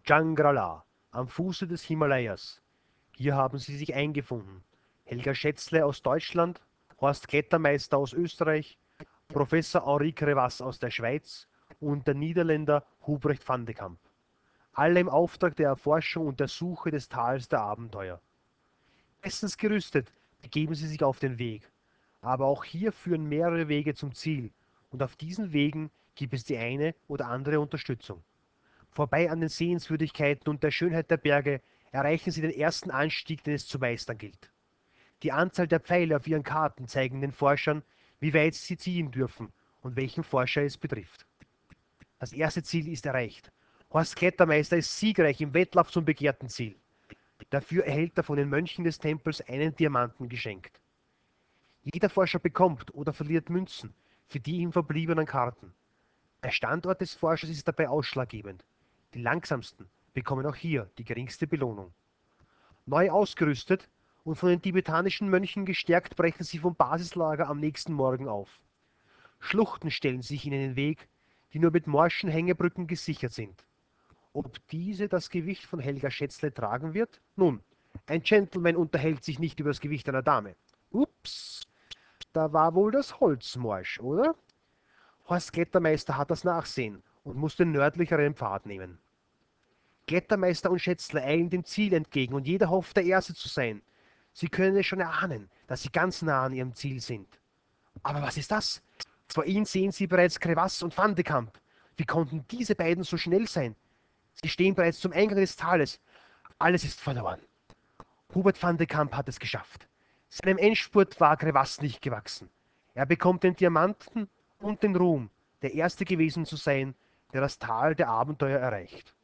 Djangrala, am Fuße des Himalayas. Hier haben sie sich eingefunden. Helga Schätzle aus Deutschland, Horst Klettermeister aus Österreich, Professor Henri Crevasse aus der Schweiz und der Niederländer Hubrecht van de Kamp. Alle im Auftrag der Erforschung und der Suche des Tals der Abenteuer. Bestens gerüstet begeben sie sich auf den Weg. Aber auch hier führen mehrere Wege zum Ziel, und auf diesen Wegen gibt es die eine oder andere Unterstützung. Vorbei an den Sehenswürdigkeiten und der Schönheit der Berge erreichen sie den ersten Anstieg, den es zu meistern gilt. Die Anzahl der Pfeile auf ihren Karten zeigen den Forschern, wie weit sie ziehen dürfen und welchen Forscher es betrifft. Das erste Ziel ist erreicht. Horst Klettermeister ist siegreich im Wettlauf zum begehrten Ziel. Dafür erhält er von den Mönchen des Tempels einen Diamanten geschenkt. Jeder Forscher bekommt oder verliert Münzen für die ihm verbliebenen Karten. Der Standort des Forschers ist dabei ausschlaggebend. Die langsamsten bekommen auch hier die geringste Belohnung. Neu ausgerüstet und von den tibetanischen Mönchen gestärkt brechen sie vom Basislager am nächsten Morgen auf. Schluchten stellen sich ihnen in den Weg, die nur mit morschen Hängebrücken gesichert sind. Ob diese das Gewicht von Helga Schätzle tragen wird? Nun, ein Gentleman unterhält sich nicht über das Gewicht einer Dame. Ups, da war wohl das Holz morsch, oder? Horst Klettermeister hat das Nachsehen und muss den nördlicheren Pfad nehmen. Klettermeister und Schätzle eilen dem Ziel entgegen und jeder hofft, der Erste zu sein. Sie können es schon erahnen, dass sie ganz nah an ihrem Ziel sind. Aber was ist das? Vor ihnen sehen sie bereits Crevasse und Van de Kamp. Wie konnten diese beiden so schnell sein? Sie stehen bereits zum Eingang des Tales. Alles ist verloren. Hubert van de Kamp hat es geschafft. Seinem Endspurt war Crevasse nicht gewachsen. Er bekommt den Diamanten und den Ruhm, der Erste gewesen zu sein, der das Tal der Abenteuer erreicht.